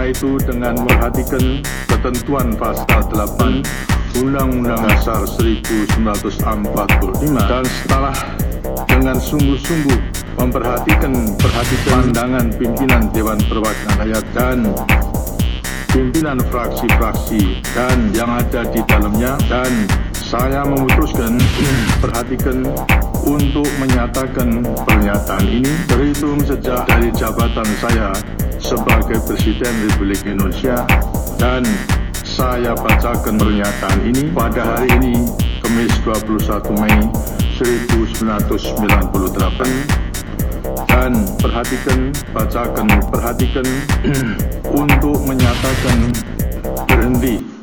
yaitu dengan memperhatikan ketentuan pasal 8 Undang-Undang Dasar 1945, dan setelah dengan sungguh-sungguh memperhatikan pandangan pimpinan Dewan Perwakilan Rakyat dan pimpinan fraksi-fraksi dan yang ada di dalamnya, dan saya memutuskan perhatikan untuk menyatakan pernyataan ini terhitung sejak dari jabatan saya sebagai Presiden Republik Indonesia, dan saya bacakan pernyataan ini pada hari ini, Kamis 21 Mei 1998, dan perhatikan untuk menyatakan berhenti